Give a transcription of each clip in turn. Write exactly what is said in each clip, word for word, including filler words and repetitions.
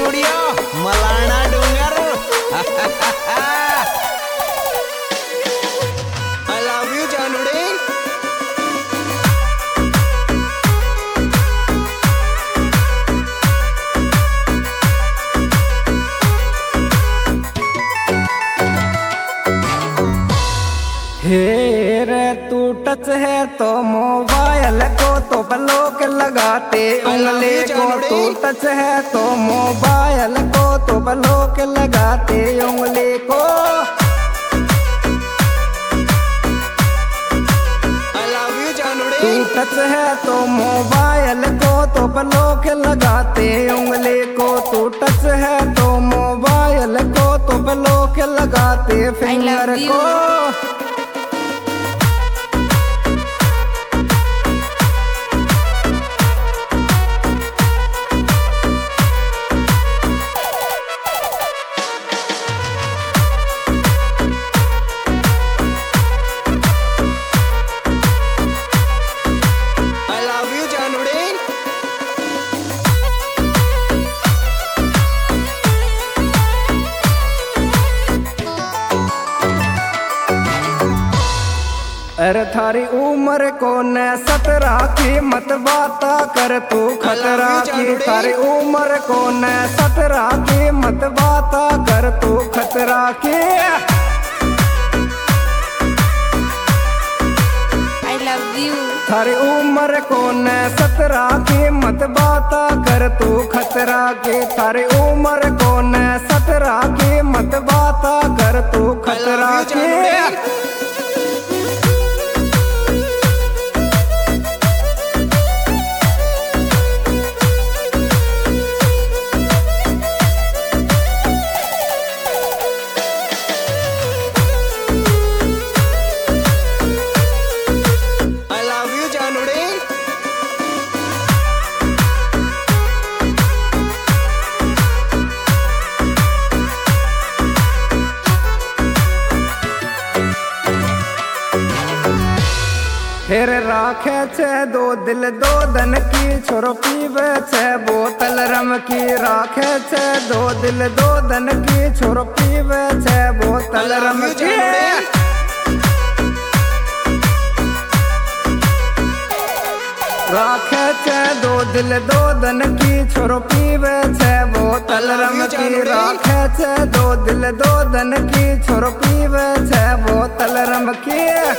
Studio Malana डोंगर I love you जानुडे हे रे तू टच है तो मोबाइल को तो ब्लॉक लगाते उंगली को तू टच है तो मोबाइल को तो ब्लॉक लगाते उंगली को I love you जानुडे तू टच है तो मोबाइल को तो ब्लॉक लगाते उंगली को तू टच है तो मोबाइल को तो ब्लॉक लगाते फिंगर को अरे थारी उम्र को न सतरा की मत बाता कर तू खतरा की थारी उम्र को न सतरा की मत बाता कर तू खतरा की I love you थारी उम्र को न सतरा की मत बाता कर तू खतरा की थारी उम्र को न सतरा की मत बाता कर तू खतरा की फिर राखे छे दो दिल दो दन की छोरो पीवे छे बोतल रम की राखे छे दो दिल दो दन की छोरो पीवे छे बोतल रम की राखे छे दो दिल दो दन की छोरो पीवे छे बोतल रम की राखे छे दो दिल दो दन की छोरो पीवे छे बोतल रम की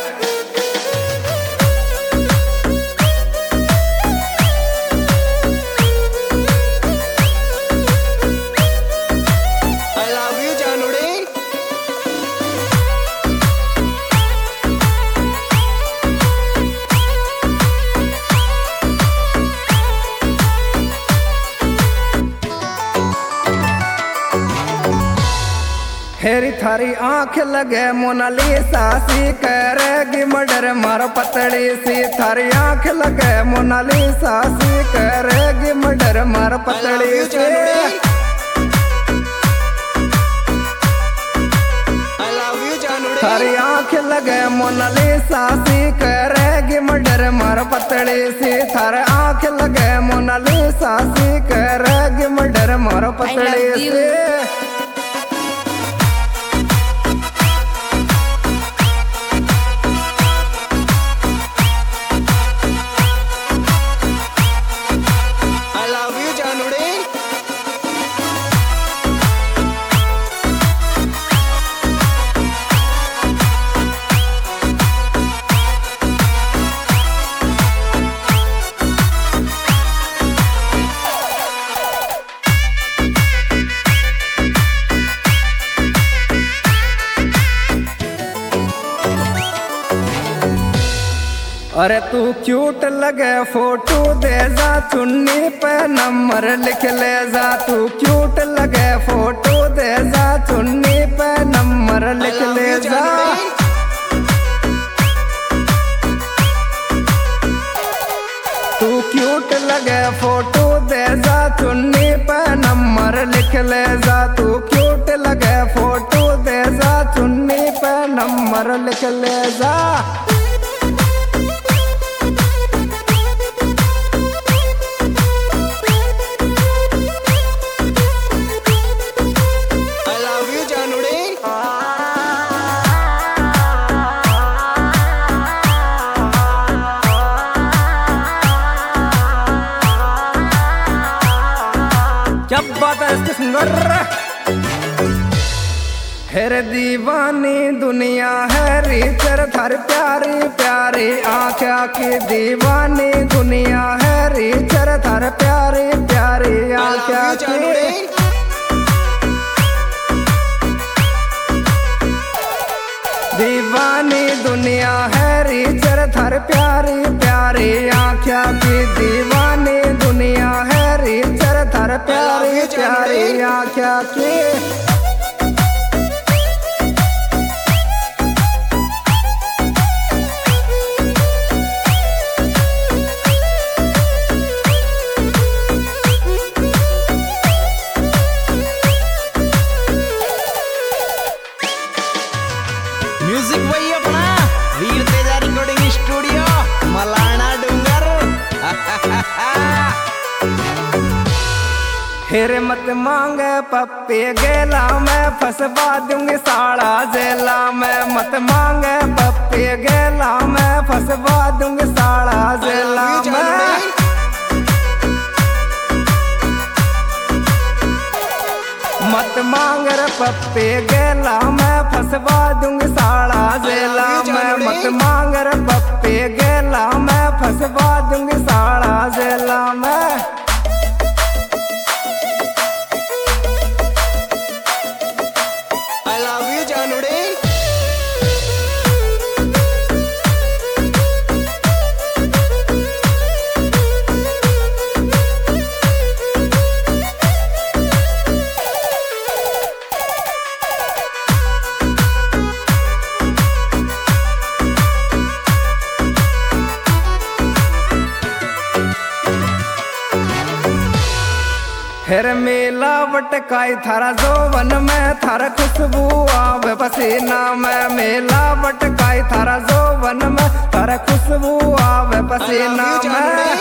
हेरी थारी आंख लगे मोनालिसा सी करेगी मर्डर मार पतड़ी सी थारी आंख लगे मोनालिसा सी करेगी मर्डर मार पतड़ी सी थारी आंख लगे मोनालिसा सी करेगी मर्डर मार पतड़ी सी थारे आंख लगे मोनालिसा सी करेगी मर्डर मार पतड़ी सी अरे तू क्यूट लगे फोटो दे जा चुन्नी पे नंबर लिख ले जा तू क्यूट लगे फोटो दे जा चुन्नी पे नंबर लिख ले जा तू क्यूट लगे फोटो दे जा चुन्नी पे नंबर लिख ले जा तू क्यूट लगे फोटो दे जा चुन्नी पे नंबर लिख ले जा बात है इसके सुंदर। हेर दीवानी दुनिया है रीचर थर प्यारी प्यारी आँखा की दीवानी दुनिया है रीचर थर प्यारी प्यारी आँखा की। दीवानी दुनिया है रीचर थर प्यारी प्यारी आँखा की दीवानी दुनिया है रीचर थर प्यारी प्यारी आँखा की। म्यूजिक वही अपना वीर तेजा रिकॉर्डिंग स्टूडियो मलाना डूंगर। हेरे मत मांगे पप्पे गेला मैं फंसवा दूंगी साड़ा जेला में। मत मांगे पप्पे गेला मैं फंसवा दूंगी साड़ा जेला में। मत मांग रे पप्पे गेला मैं फंसवा दूंगी साड़ा जेला में। मत मांग रे पप्पे गेला मैं फंसवा दूंगी साड़ा जेला में। I love you जानूड़े। हेर मिलावट काई थारा जोवन में थारा खुशबू आवे पसीना में। मिलावट काई थारा जोवन में थारा खुशबू आवे पसीना में।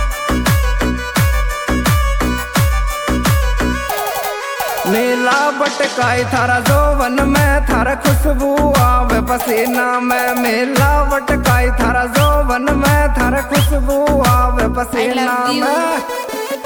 मिलावट काई थारा जोवन में थारा खुशबू आवे पसीना में। मिलावट काई थारा जोवन में थारा खुशबू आवे पसीना में।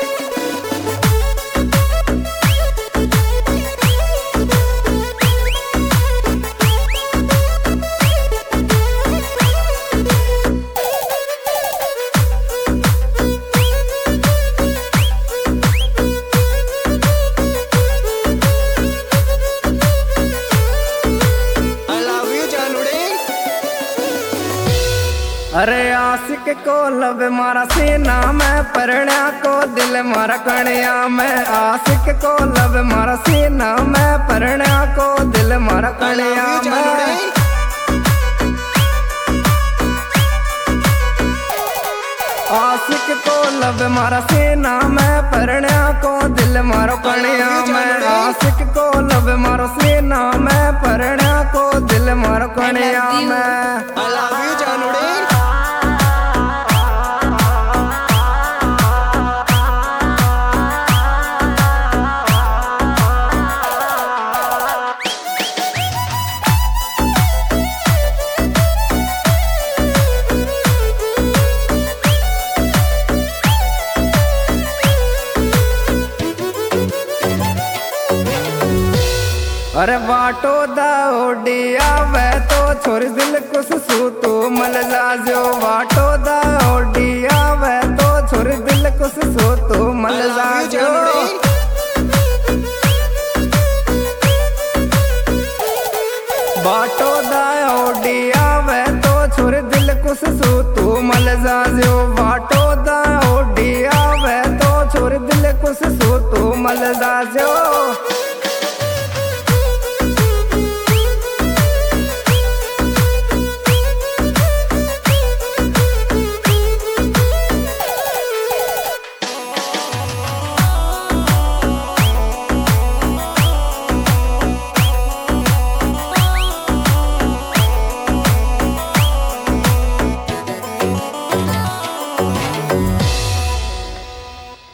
अरे आशिक को लब मारा सीना में परण्या को दिल मारा कणिया में। आशिक को लब मारा सीना में परण्या को दिल मारा कणिया में। आशिक को लब मारा सीना में परण्या को दिल मारो कणिया में। आशिक को लब मारो सीना में परण्या को दिल मारो कणिया में। I love you जानूड़े। अरे बाटो दा ओडिया वे तो छोरी दिल कुछ सू तू मल जा जो। बाटो दा ओडिया वे तो छोरी दिल कुछ सू तू मल जा जो। बाटो दा ओडिया वे तो छोरी दिल कुछ सू तू मल जा जो। बाटो दा ओडिया वे तो छोरी दिल कुछ सू तू मल जा जो।